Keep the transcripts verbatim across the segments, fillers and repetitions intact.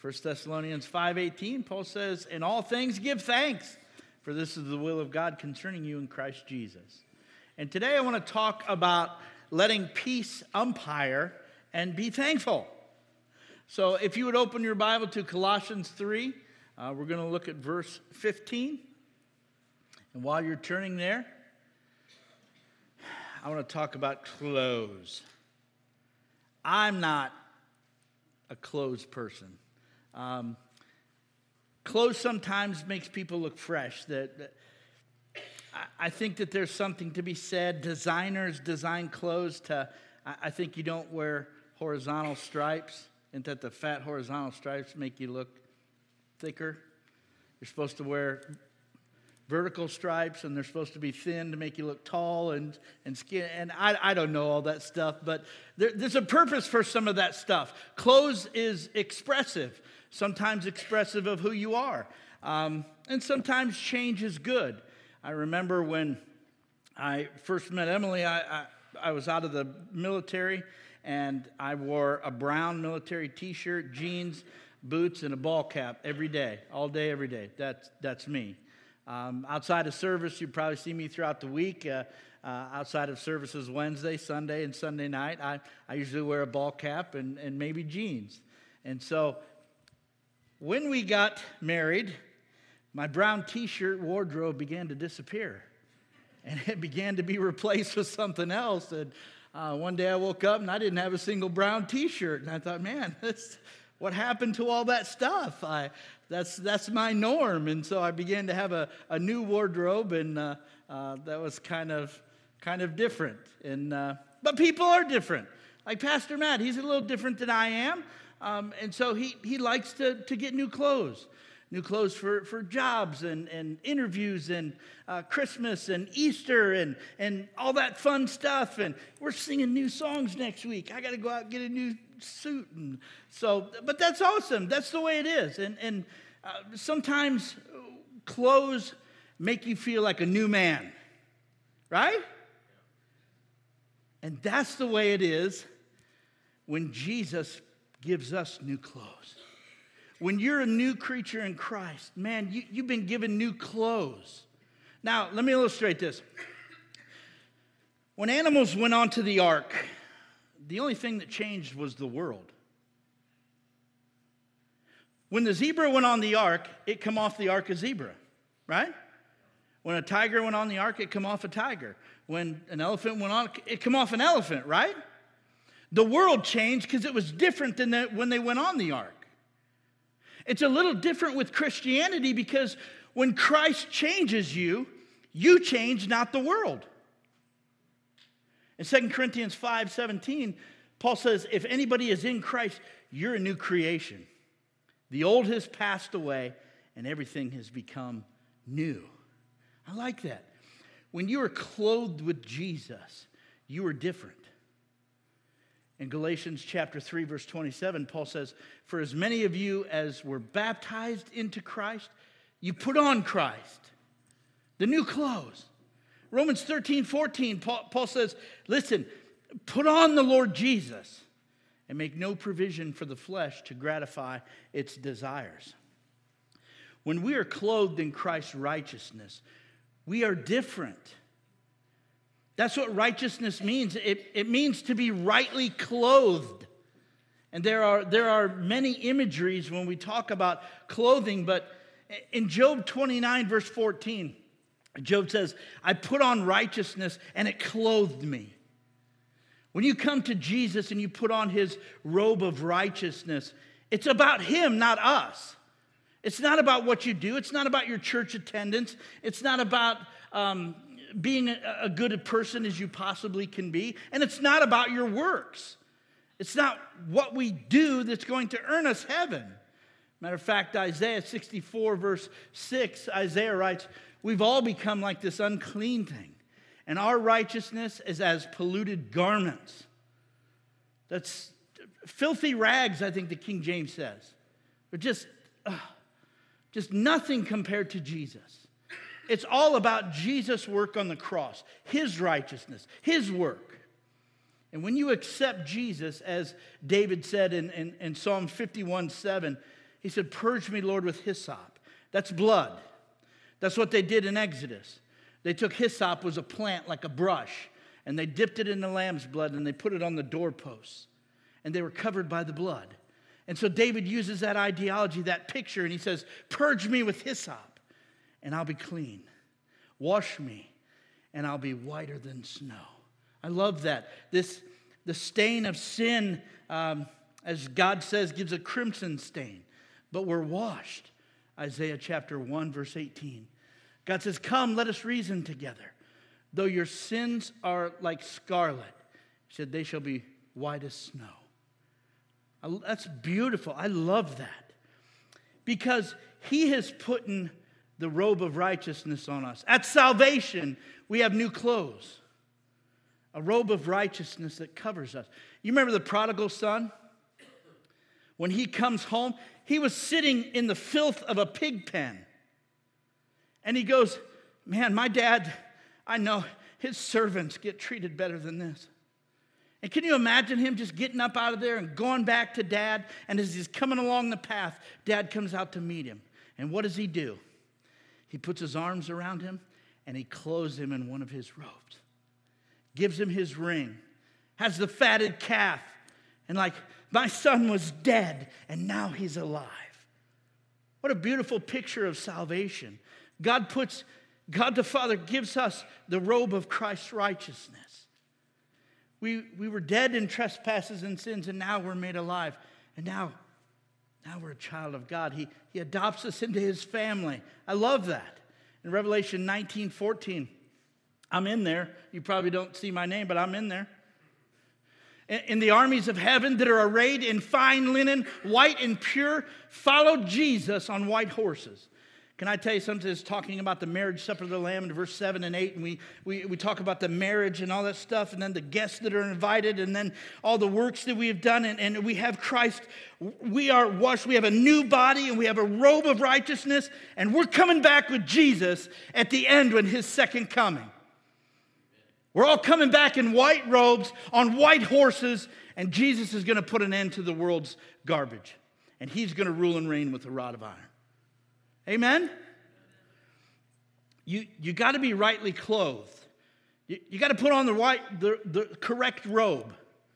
First Thessalonians five eighteen, Paul says, "In all things give thanks, for this is the will of God concerning you in Christ Jesus." And today I want to talk about letting peace umpire and be thankful. So if you would open your Bible to Colossians three, uh, we're going to look at verse fifteen. And while you're turning there, I want to talk about clothes. I'm not a clothes person. Um, clothes sometimes makes people look fresh. That, that I, I think that there's something to be said. Designers design clothes to, I, I think you don't wear horizontal stripes, and that the fat horizontal stripes make you look thicker. You're supposed to wear vertical stripes, and they're supposed to be thin to make you look tall and, and skin. And I, I don't know all that stuff, but there, there's a purpose for some of that stuff. Clothes is expressive, sometimes expressive of who you are. Um, and sometimes change is good. I remember when I first met Emily, I, I, I was out of the military, and I wore a brown military t-shirt, jeans, boots, and a ball cap every day, all day, every day. That's, that's me. Um, outside of service, you probably see me throughout the week. Uh, uh, outside of services Wednesday, Sunday, and Sunday night, I, I usually wear a ball cap and, and maybe jeans. And so when we got married, my brown t-shirt wardrobe began to disappear. And it began to be replaced with something else. And uh, one day I woke up and I didn't have a single brown t-shirt. And I thought, man, that's, what happened to all that stuff? I That's that's my norm, and so I began to have a, a new wardrobe, and uh, uh, that was kind of kind of different. And uh, but people are different. Like Pastor Matt, he's a little different than I am, um, and so he he likes to to get new clothes, new clothes for, for jobs and, and interviews and uh, Christmas and Easter and and all that fun stuff. And we're singing new songs next week. I got to go out and get a new suit, and so but that's awesome. That's the way it is. And and uh, sometimes clothes make you feel like a new man, right? And that's the way it is when Jesus gives us new clothes. When you're a new creature in Christ, man, you, you've been given new clothes. Now, let me illustrate this. When animals went onto the ark, the only thing that changed was the world. When the zebra went on the ark, it come off the ark a zebra, right? When a tiger went on the ark, it come off a tiger. When an elephant went on, it come off an elephant, right? The world changed because it was different than the, when they went on the ark. It's a little different with Christianity because when Christ changes you, you change, not the world. In Second Corinthians five seventeen, Paul says, if anybody is in Christ, you're a new creation. The old has passed away, and everything has become new. I like that. When you are clothed with Jesus, you are different. In Galatians chapter three, verse twenty-seven, Paul says, for as many of you as were baptized into Christ, you put on Christ, the new clothes. Romans thirteen fourteen, Paul, Paul says, listen, put on the Lord Jesus and make no provision for the flesh to gratify its desires. When we are clothed in Christ's righteousness, we are different. That's what righteousness means. It, it means to be rightly clothed. And there are, there are many imageries when we talk about clothing, but in Job twenty-nine, verse fourteen, Job says, I put on righteousness and it clothed me. When you come to Jesus and you put on his robe of righteousness, it's about him, not us. It's not about what you do. It's not about your church attendance. It's not about um, being a, a good person as you possibly can be. And it's not about your works. It's not what we do that's going to earn us heaven. Matter of fact, Isaiah sixty-four, verse six, Isaiah writes, we've all become like this unclean thing, and our righteousness is as polluted garments. That's filthy rags, I think the King James says. But just, uh, just nothing compared to Jesus. It's all about Jesus' work on the cross, his righteousness, his work. And when you accept Jesus, as David said in, in, in Psalm fifty-one seven, He said, purge me, Lord, with hyssop. That's blood. That's what they did in Exodus. They took hyssop, was a plant like a brush, and they dipped it in the lamb's blood, and they put it on the doorposts. And they were covered by the blood. And so David uses that ideology, that picture, and he says, purge me with hyssop, and I'll be clean. Wash me, and I'll be whiter than snow. I love that. This, the stain of sin, um, as God says, gives a crimson stain. But we're washed. Isaiah chapter one, verse eighteen. God says, come, let us reason together. Though your sins are like scarlet, he said, they shall be white as snow. I, that's beautiful. I love that. Because he has put in the robe of righteousness on us. At salvation, we have new clothes. A robe of righteousness that covers us. You remember the prodigal son? When he comes home, he was sitting in the filth of a pig pen. And he goes, man, my dad, I know his servants get treated better than this. And can you imagine him just getting up out of there and going back to dad? And as he's coming along the path, dad comes out to meet him. And what does he do? He puts his arms around him and he clothes him in one of his robes. Gives him his ring. Has the fatted calf. And like, my son was dead and now he's alive. What a beautiful picture of salvation. God puts, God the Father gives us the robe of Christ's righteousness. We, we were dead in trespasses and sins, and now we're made alive. And now, now we're a child of God. He, he adopts us into his family. I love that. In Revelation nineteen fourteen, I'm in there. You probably don't see my name, but I'm in there. In, in the armies of heaven that are arrayed in fine linen, white and pure, followed Jesus on white horses. Can I tell you something that's talking about the marriage supper of the Lamb in verse seven and eight, and we, we, we talk about the marriage and all that stuff, and then the guests that are invited, and then all the works that we have done, and, and we have Christ. We are washed, we have a new body, and we have a robe of righteousness, and we're coming back with Jesus at the end when his second coming. We're all coming back in white robes, on white horses, and Jesus is going to put an end to the world's garbage, and he's going to rule and reign with a rod of iron. Amen? You, you got to be rightly clothed. You, you got to put on the, right, the, the correct robe.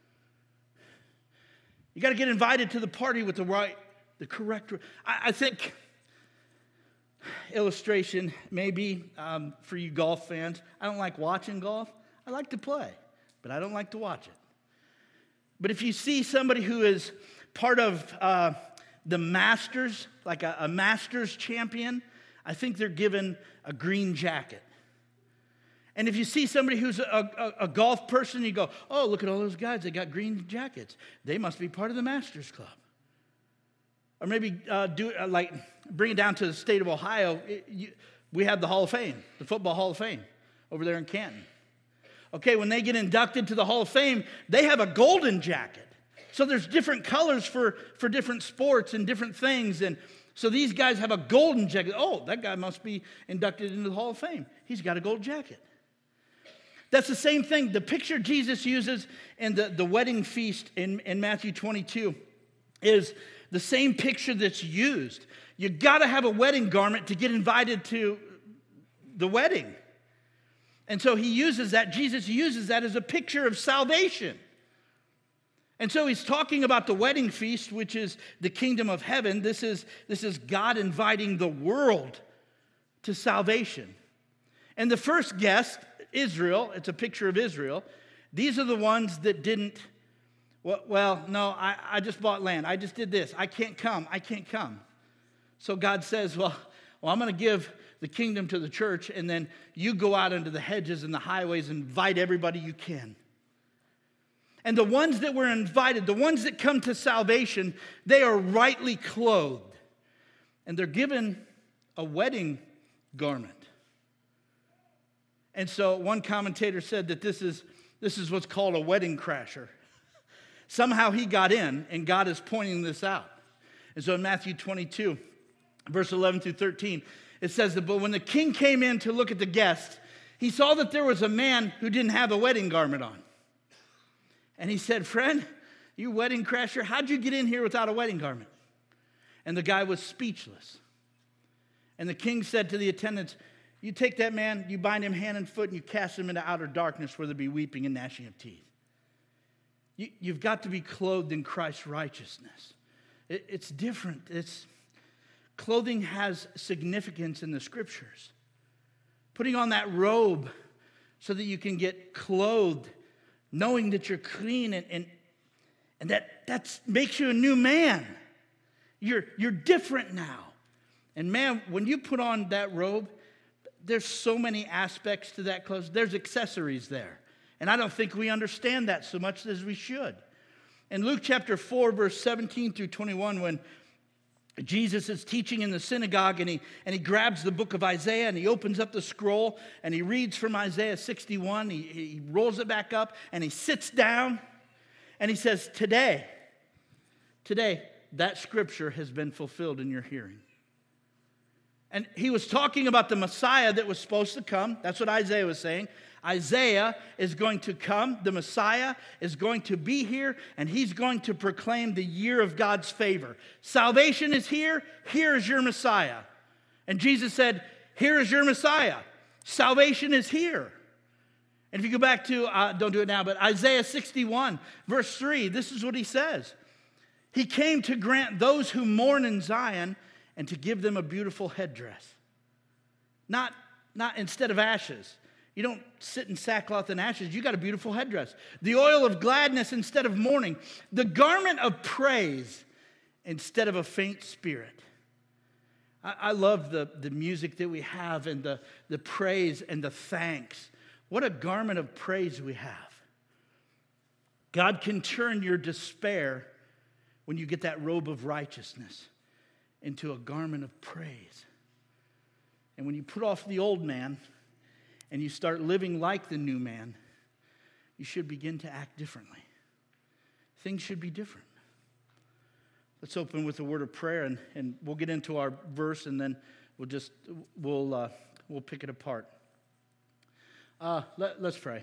You got to get invited to the party with the right, the correct robe. I, I think, illustration maybe um, for you golf fans, I don't like watching golf. I like to play, but I don't like to watch it. But if you see somebody who is part of uh, the Masters, like a, a Masters champion, I think they're given a green jacket. And if you see somebody who's a, a, a golf person, you go, oh, look at all those guys, they got green jackets. They must be part of the Masters Club. Or maybe uh, do uh, like bring it down to the state of Ohio. It, you, we have the Hall of Fame, the Football Hall of Fame, over there in Canton. Okay, when they get inducted to the Hall of Fame, they have a golden jacket. So there's different colors for, for different sports and different things. And so these guys have a golden jacket. Oh, that guy must be inducted into the Hall of Fame. He's got a gold jacket. That's the same thing. The picture Jesus uses in the, the wedding feast in, in Matthew twenty-two is the same picture that's used. You got to have a wedding garment to get invited to the wedding. And so he uses that, Jesus uses that as a picture of salvation. And so he's talking about the wedding feast, which is the kingdom of heaven. This is, this is God inviting the world to salvation. And the first guest, Israel, it's a picture of Israel. These are the ones that didn't, well, well no, I, I just bought land. I just did this. I can't come. I can't come. So God says, well, well I'm going to give the kingdom to the church, and then you go out into the hedges and the highways and invite everybody you can. And the ones that were invited, the ones that come to salvation, they are rightly clothed. And they're given a wedding garment. And so one commentator said that this is, this is what's called a wedding crasher. Somehow he got in, and God is pointing this out. And so in Matthew twenty-two, verse eleven through thirteen, it says that, but when the king came in to look at the guests, he saw that there was a man who didn't have a wedding garment on. And he said, friend, you wedding crasher, how'd you get in here without a wedding garment? And the guy was speechless. And the king said to the attendants, you take that man, you bind him hand and foot, and you cast him into outer darkness where there be weeping and gnashing of teeth. You, you've got to be clothed in Christ's righteousness. It, it's different. It's, clothing has significance in the Scriptures. Putting on that robe so that you can get clothed, knowing that you're clean, and, and, and that that's, makes you a new man. You're, you're different now. And man, when you put on that robe, there's so many aspects to that clothes. There's accessories there. And I don't think we understand that so much as we should. In Luke chapter four, verse seventeen through twenty-one, when Jesus is teaching in the synagogue, and he, and he grabs the book of Isaiah, and he opens up the scroll, and he reads from Isaiah sixty-one. He, he rolls it back up, and he sits down, and he says, today, today, that scripture has been fulfilled in your hearing. And he was talking about the Messiah that was supposed to come. That's what Isaiah was saying. Isaiah is going to come. The Messiah is going to be here, and he's going to proclaim the year of God's favor. Salvation is here. Here is your Messiah. And Jesus said, here is your Messiah. Salvation is here. And if you go back to, uh, don't do it now, but Isaiah sixty-one, verse three, this is what he says. He came to grant those who mourn in Zion and to give them a beautiful headdress. Not, not instead of ashes. You don't sit in sackcloth and ashes. You got a beautiful headdress. The oil of gladness instead of mourning. The garment of praise instead of a faint spirit. I, I love the, the music that we have, and the, the praise and the thanks. What a garment of praise we have. God can turn your despair when you get that robe of righteousness into a garment of praise. And when you put off the old man and you start living like the new man, you should begin to act differently. Things should be different. Let's open with a word of prayer, and, and we'll get into our verse, and then we'll just we'll uh, we'll pick it apart. Uh, let, let's pray.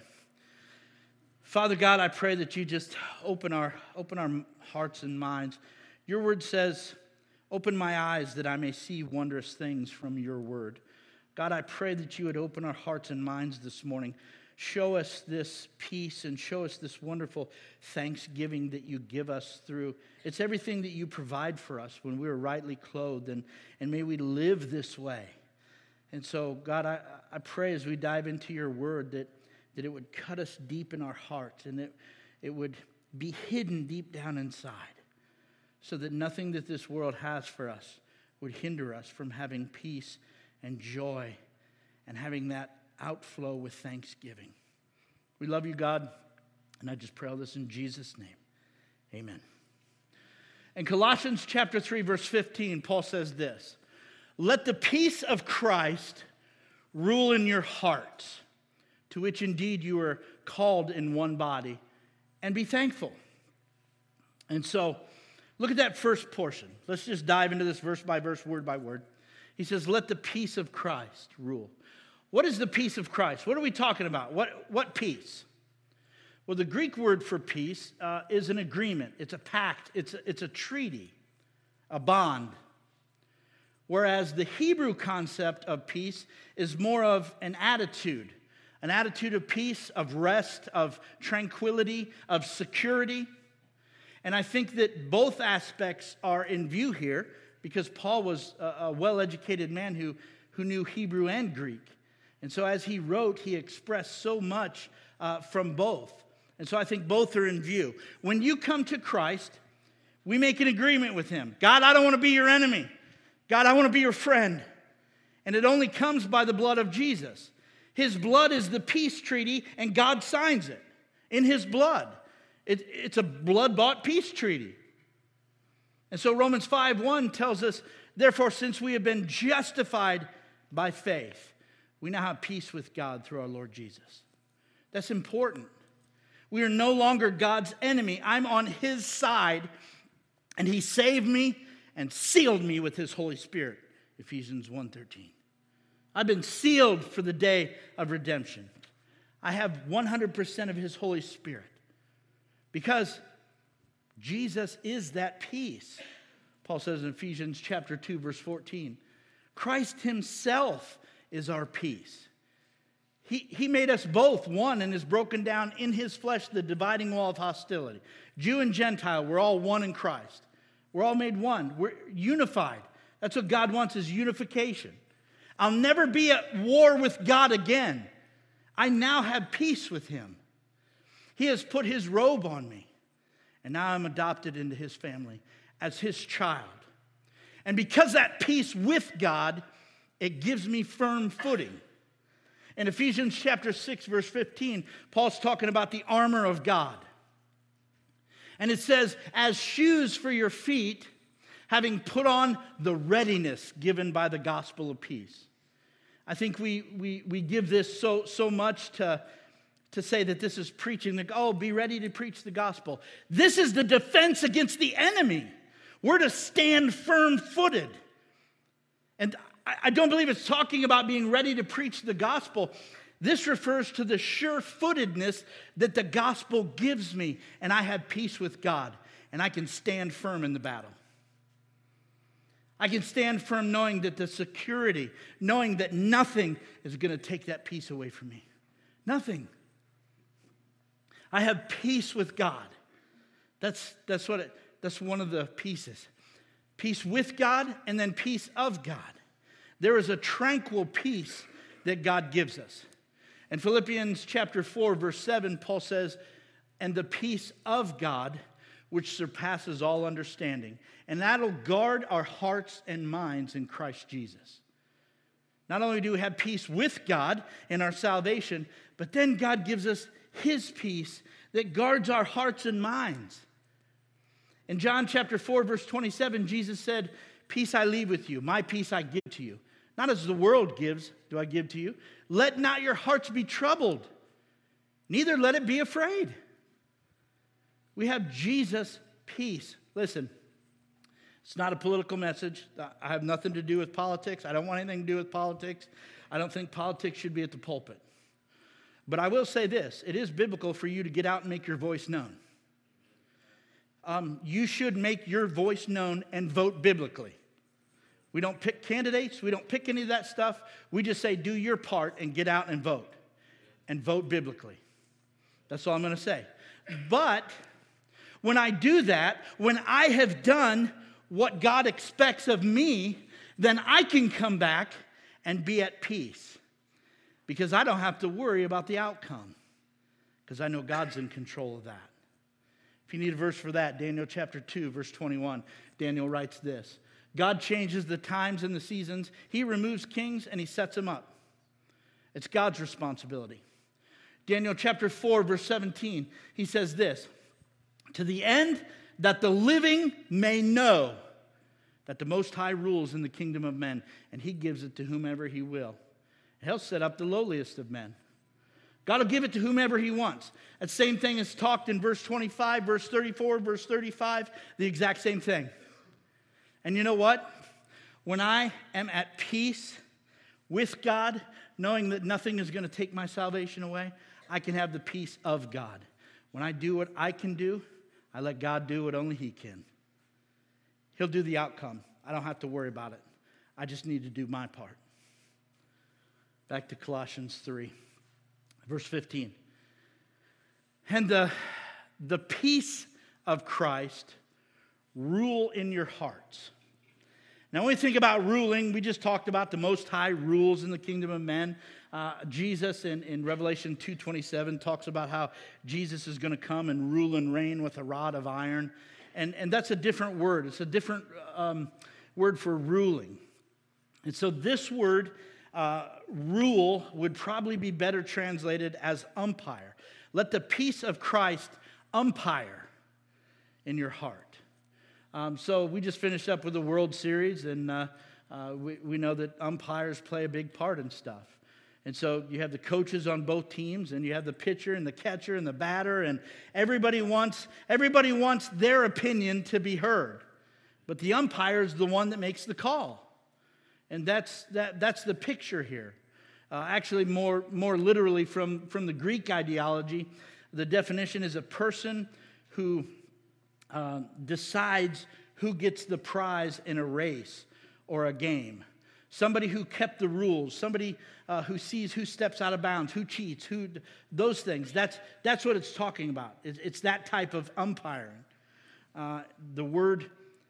Father God, I pray that you just open our open our hearts and minds. Your word says, open my eyes that I may see wondrous things from your word. God, I pray that you would open our hearts and minds this morning. Show us this peace and show us this wonderful thanksgiving that you give us through. It's everything that you provide for us when we are rightly clothed, and, and may we live this way. And so, God, I, I pray as we dive into your word that, that it would cut us deep in our hearts, and it, it would be hidden deep down inside, so that nothing that this world has for us would hinder us from having peace and joy and having that outflow with thanksgiving. We love you, God, and I just pray all this in Jesus' name. Amen. In Colossians chapter three, verse fifteen, Paul says this, let the peace of Christ rule in your hearts, to which indeed you are called in one body, and be thankful. And so, look at that first portion. Let's just dive into this verse by verse, word by word. He says, let the peace of Christ rule. What is the peace of Christ? What are we talking about? What, what peace? Well, the Greek word for peace uh, is an agreement. It's a pact. It's a, it's a treaty, a bond. Whereas the Hebrew concept of peace is more of an attitude, an attitude of peace, of rest, of tranquility, of security. And I think that both aspects are in view here, because Paul was a, a well-educated man who, who knew Hebrew and Greek. And so as he wrote, he expressed so much uh, from both. And so I think both are in view. When you come to Christ, we make an agreement with him. God, I don't want to be your enemy. God, I want to be your friend. And it only comes by the blood of Jesus. His blood is the peace treaty, and God signs it in his blood. It, it's a blood-bought peace treaty. And so Romans five one tells us, therefore, since we have been justified by faith, we now have peace with God through our Lord Jesus. That's important. We are no longer God's enemy. I'm on his side, and he saved me and sealed me with his Holy Spirit, Ephesians one thirteen. I've been sealed for the day of redemption. I have one hundred percent of his Holy Spirit, because Jesus is that peace. Paul says in Ephesians chapter two, verse fourteen, Christ himself is our peace. He, he made us both one and has broken down in his flesh the dividing wall of hostility. Jew and Gentile, we're all one in Christ. We're all made one. We're unified. That's what God wants, is unification. I'll never be at war with God again. I now have peace with him. He has put his robe on me. And now I'm adopted into his family as his child. And because that peace with God, it gives me firm footing. In Ephesians chapter six, verse fifteen, Paul's talking about the armor of God. And it says, as shoes for your feet, having put on the readiness given by the gospel of peace. I think we we we give this so so much to, to say that this is preaching, like, oh, be ready to preach the gospel. This is the defense against the enemy. We're to stand firm-footed. And I, I don't believe it's talking about being ready to preach the gospel. This refers to the sure-footedness that the gospel gives me, and I have peace with God, and I can stand firm in the battle. I can stand firm knowing that the security, knowing that nothing is going to take that peace away from me. Nothing. I have peace with God. That's, that's, what it, that's one of the pieces. Peace with God and then peace of God. There is a tranquil peace that God gives us. In Philippians chapter four, verse seven, Paul says, and the peace of God, which surpasses all understanding. And that'll guard our hearts and minds in Christ Jesus. Not only do we have peace with God in our salvation, but then God gives us his peace that guards our hearts and minds. In John chapter four, verse twenty-seven, Jesus said, peace I leave with you, my peace I give to you. Not as the world gives, do I give to you. Let not your hearts be troubled, neither let it be afraid. We have Jesus' peace. Listen, it's not a political message. I have nothing to do with politics. I don't want anything to do with politics. I don't think politics should be at the pulpit. But I will say this. It is biblical for you to get out and make your voice known. Um, you should make your voice known and vote biblically. We don't pick candidates. We don't pick any of that stuff. We just say, do your part and get out and vote. And vote biblically. That's all I'm going to say. But when I do that, when I have done what God expects of me, then I can come back and be at peace. Because I don't have to worry about the outcome. Because I know God's in control of that. If you need a verse for that, Daniel chapter two, verse twenty-one, Daniel writes this. God changes the times and the seasons. He removes kings and he sets them up. It's God's responsibility. Daniel chapter four, verse seventeen, he says this. To the end that the living may know that the Most High rules in the kingdom of men, and he gives it to whomever he will. He'll set up the lowliest of men. God will give it to whomever he wants. That same thing is talked in verse twenty-five, verse thirty-four, verse thirty-five, the exact same thing. And you know what? When I am at peace with God, knowing that nothing is going to take my salvation away, I can have the peace of God. When I do what I can do, I let God do what only he can. He'll do the outcome. I don't have to worry about it. I just need to do my part. Back to Colossians three, verse fifteen. And the, the peace of Christ rule in your hearts. Now, when we think about ruling, we just talked about the Most High rules in the kingdom of men. Uh, Jesus in, in Revelation two twenty-seven talks about how Jesus is going to come and rule and reign with a rod of iron. And, and that's a different word. It's a different um, word for ruling. And so this word, uh, rule, would probably be better translated as umpire. Let the peace of Christ umpire in your heart. Um, so we just finished up with the World Series, and uh, uh, we, we know that umpires play a big part in stuff. And so you have the coaches on both teams, and you have the pitcher and the catcher and the batter, and everybody wants everybody wants their opinion to be heard. But the umpire is the one that makes the call. And that's that that's the picture here. Uh, actually, more, more literally from, from the Greek ideology, the definition is a person who uh, decides who gets the prize in a race or a game. Somebody who kept the rules. Somebody uh, who sees who steps out of bounds, who cheats, who those things. That's, that's what it's talking about. It's, it's that type of umpiring. Uh, the word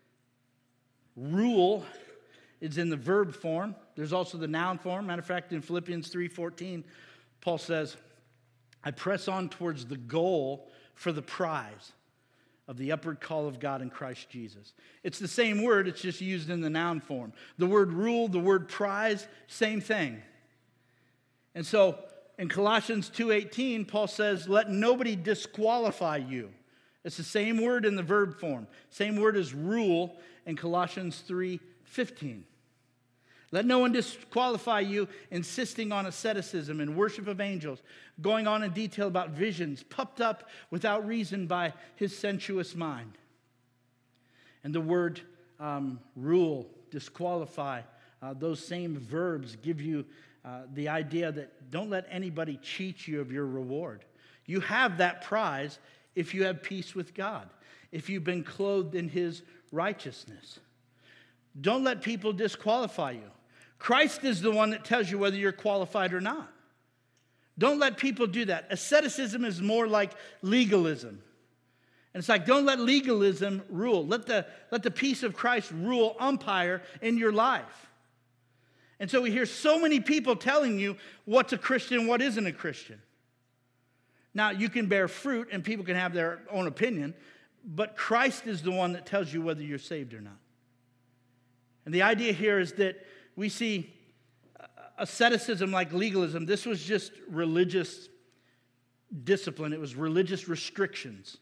rule is in the verb form. There's also the noun form. Matter of fact, in Philippians three fourteen, Paul says, I press on towards the goal for the prize of the upward call of God in Christ Jesus. It's the same word, it's just used in the noun form. The word rule, the word prize, same thing. And so in Colossians two eighteen, Paul says, let nobody disqualify you. It's the same word in the verb form. Same word as rule in Colossians three fifteen. Let no one disqualify you, insisting on asceticism and worship of angels, going on in detail about visions, puffed up without reason by his sensuous mind. And the word um, rule, disqualify, uh, those same verbs give you uh, the idea that don't let anybody cheat you of your reward. You have that prize if you have peace with God, if you've been clothed in his righteousness. Don't let people disqualify you. Christ is the one that tells you whether you're qualified or not. Don't let people do that. Asceticism is more like legalism. And it's like, don't let legalism rule. Let the, let the peace of Christ rule umpire in your life. And so we hear so many people telling you what's a Christian, what isn't a Christian. Now, you can bear fruit and people can have their own opinion, but Christ is the one that tells you whether you're saved or not. And the idea here is that we see asceticism like legalism. This was just religious discipline. It was religious restrictions.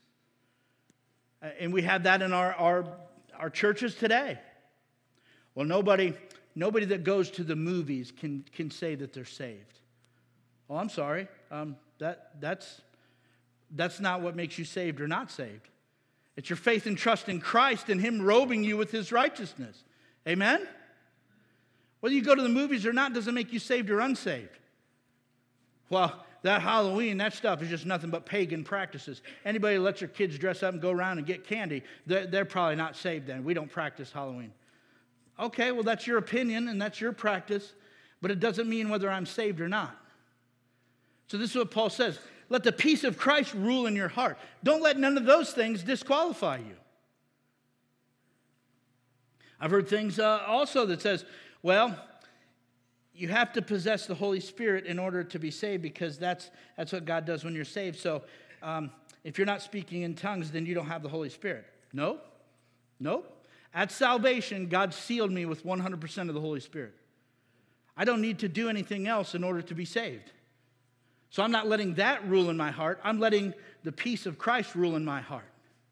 And we have that in our, our, our churches today. Well, nobody, nobody that goes to the movies can, can say that they're saved. Oh, I'm sorry. Um, that, that's, that's not what makes you saved or not saved. It's your faith and trust in Christ and him robing you with his righteousness. Amen? Whether you go to the movies or not doesn't make you saved or unsaved. Well, that Halloween, that stuff is just nothing but pagan practices. Anybody that lets their kids dress up and go around and get candy, they're, they're probably not saved then. We don't practice Halloween. Okay, well, that's your opinion and that's your practice, but it doesn't mean whether I'm saved or not. So this is what Paul says. Let the peace of Christ rule in your heart. Don't let none of those things disqualify you. I've heard things uh, also that says, well, you have to possess the Holy Spirit in order to be saved because that's, that's what God does when you're saved. So um, if you're not speaking in tongues, then you don't have the Holy Spirit. No, no. At salvation, God sealed me with one hundred percent of the Holy Spirit. I don't need to do anything else in order to be saved. So I'm not letting that rule in my heart. I'm letting the peace of Christ rule in my heart.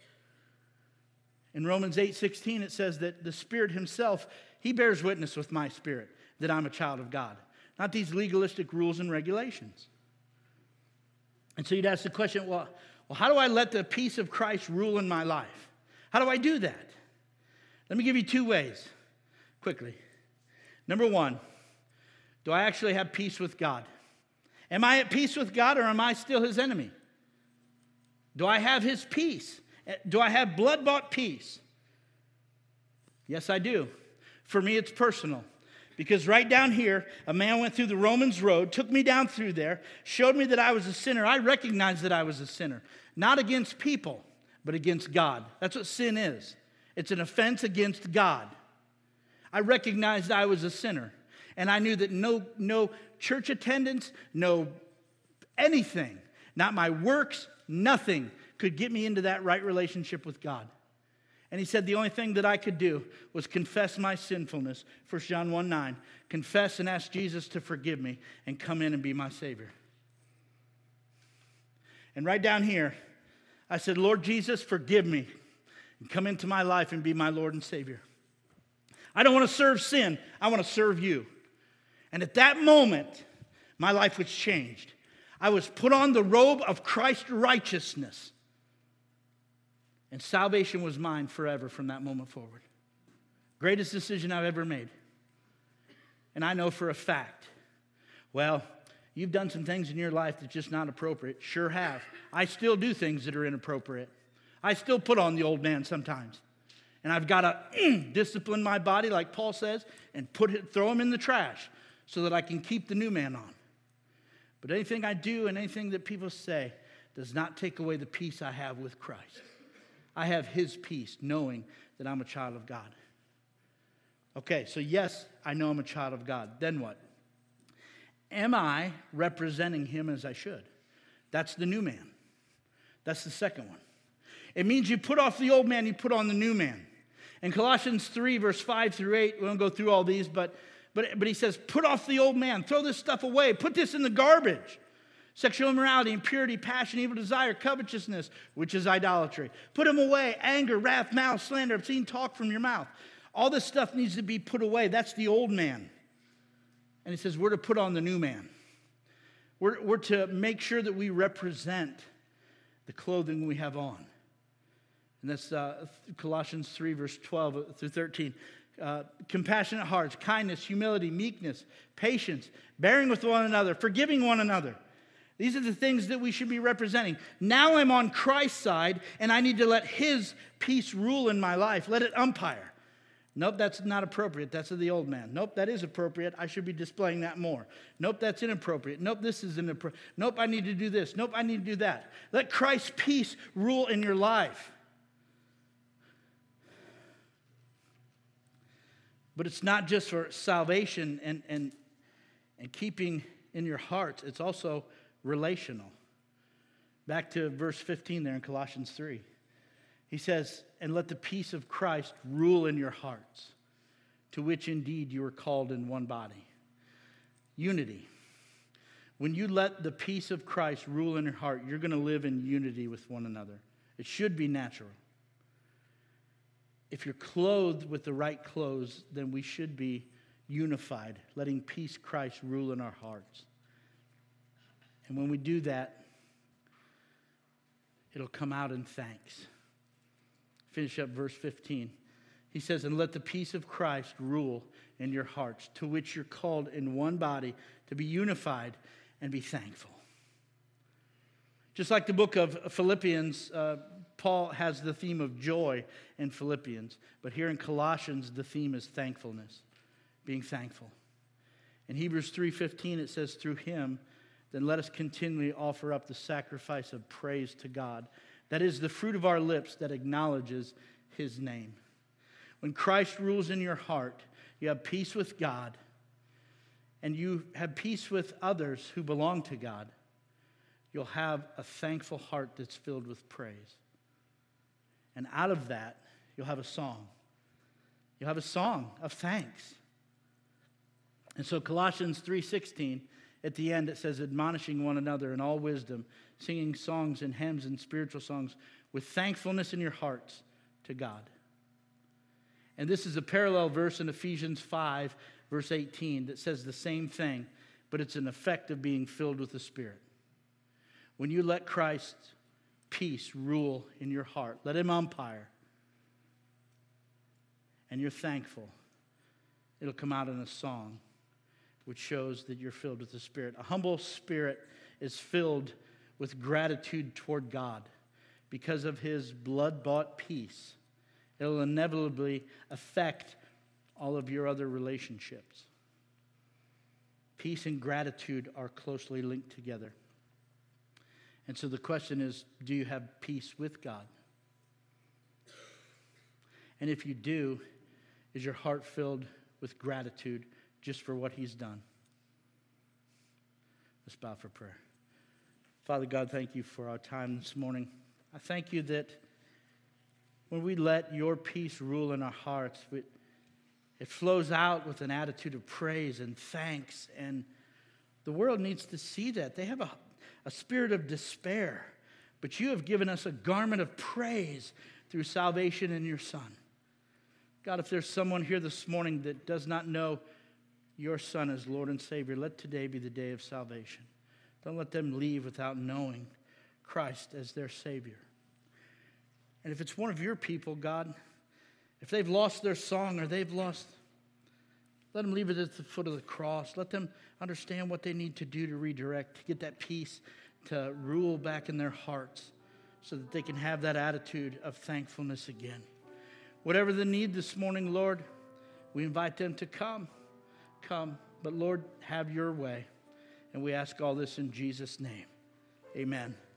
In Romans eight sixteen, it says that the Spirit himself, he bears witness with my spirit that I'm a child of God. Not these legalistic rules and regulations. And so you'd ask the question, well, well, how do I let the peace of Christ rule in my life? How do I do that? Let me give you two ways, quickly. Number one, do I actually have peace with God? Am I at peace with God or am I still his enemy? Do I have his peace? Do I have blood-bought peace? Yes, I do. For me, it's personal. Because right down here, a man went through the Romans road, took me down through there, showed me that I was a sinner. I recognized that I was a sinner. Not against people, but against God. That's what sin is. It's an offense against God. I recognized I was a sinner. And I knew that no, no church attendance, no anything, not my works, nothing could get me into that right relationship with God. And he said the only thing that I could do was confess my sinfulness. First John one nine. Confess and ask Jesus to forgive me and come in and be my Savior. And right down here, I said, Lord Jesus, forgive me and come into my life and be my Lord and Savior. I don't want to serve sin. I want to serve you. And at that moment, my life was changed. I was put on the robe of Christ's righteousness. And salvation was mine forever from that moment forward. Greatest decision I've ever made. And I know for a fact, well, you've done some things in your life that's just not appropriate. Sure have. I still do things that are inappropriate. I still put on the old man sometimes. And I've got to mm, discipline my body, like Paul says, and put it, throw them in the trash so that I can keep the new man on. But anything I do and anything that people say does not take away the peace I have with Christ. I have his peace, knowing that I'm a child of God. Okay, so yes, I know I'm a child of God. Then what? Am I representing him as I should? That's the new man. That's the second one. It means you put off the old man, you put on the new man. In Colossians three, verse five through eight, we won't go through all these, but, but, but he says, put off the old man, throw this stuff away, put this in the garbage. Sexual immorality, impurity, passion, evil desire, covetousness, which is idolatry. Put them away. Anger, wrath, malice, slander, obscene talk from your mouth. All this stuff needs to be put away. That's the old man. And he says we're to put on the new man. We're, we're to make sure that we represent the clothing we have on. And that's uh, Colossians three, verse twelve through thirteen. Uh, compassionate hearts, kindness, humility, meekness, patience, bearing with one another, forgiving one another. These are the things that we should be representing. Now I'm on Christ's side, and I need to let his peace rule in my life. Let it umpire. Nope, that's not appropriate. That's of the old man. Nope, that is appropriate. I should be displaying that more. Nope, that's inappropriate. Nope, this is inappropriate. Nope, I need to do this. Nope, I need to do that. Let Christ's peace rule in your life. But it's not just for salvation and, and, and keeping in your hearts. It's also relational. Back to verse fifteen there in Colossians three. He says, and let the peace of Christ rule in your hearts, to which indeed you are called in one body. Unity. When you let the peace of Christ rule in your heart, you're going to live in unity with one another. It should be natural. If you're clothed with the right clothes, then we should be unified, letting peace Christ rule in our hearts. And when we do that, it'll come out in thanks. Finish up verse fifteen. He says, and let the peace of Christ rule in your hearts, to which you're called in one body, to be unified and be thankful. Just like the book of Philippians, uh, Paul has the theme of joy in Philippians. But here in Colossians, the theme is thankfulness, being thankful. In Hebrews three fifteen, it says, through him, then let us continually offer up the sacrifice of praise to God. That is the fruit of our lips that acknowledges his name. When Christ rules in your heart, you have peace with God, and you have peace with others who belong to God. You'll have a thankful heart that's filled with praise. And out of that, you'll have a song. You'll have a song of thanks. And so Colossians three sixteen, at the end, it says, admonishing one another in all wisdom, singing songs and hymns and spiritual songs with thankfulness in your hearts to God. And this is a parallel verse in Ephesians five, verse eighteen, that says the same thing, but it's an effect of being filled with the Spirit. When you let Christ's peace rule in your heart, let him umpire, and you're thankful, it'll come out in a song, which shows that you're filled with the Spirit. A humble spirit is filled with gratitude toward God because of his blood-bought peace. It'll inevitably affect all of your other relationships. Peace and gratitude are closely linked together. And so the question is, do you have peace with God? And if you do, is your heart filled with gratitude just for what he's done? Let's bow for prayer. Father God, thank you for our time this morning. I thank you that when we let your peace rule in our hearts, it, it flows out with an attitude of praise and thanks. And the world needs to see that. They have a, a spirit of despair, but you have given us a garment of praise through salvation in your Son. God, if there's someone here this morning that does not know your Son as Lord and Savior, let today be the day of salvation. Don't let them leave without knowing Christ as their Savior. And if it's one of your people, God, if they've lost their song or they've lost, let them leave it at the foot of the cross. Let them understand what they need to do to redirect, to get that peace to rule back in their hearts so that they can have that attitude of thankfulness again. Whatever the need this morning, Lord, we invite them to come. Come. But Lord, have your way. And we ask all this in Jesus' name. Amen.